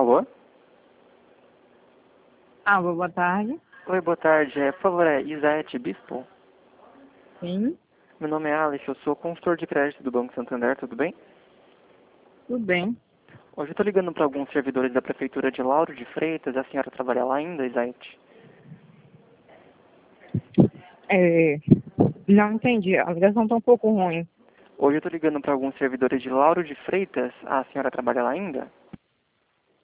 Alô? Alô, boa tarde. Oi, boa tarde. Por favor, é Isaete Bispo? Sim, Meu nome é Alex, eu sou consultor de crédito do Banco Santander, tudo bem? tudo bem. Hoje eu estou ligando para alguns servidores da Prefeitura de Lauro de Freitas. A senhora trabalha lá ainda, Isaete? Não entendi, a ligação está um pouco ruim. Hoje eu estou ligando para alguns servidores de Lauro de Freitas. A senhora trabalha lá ainda?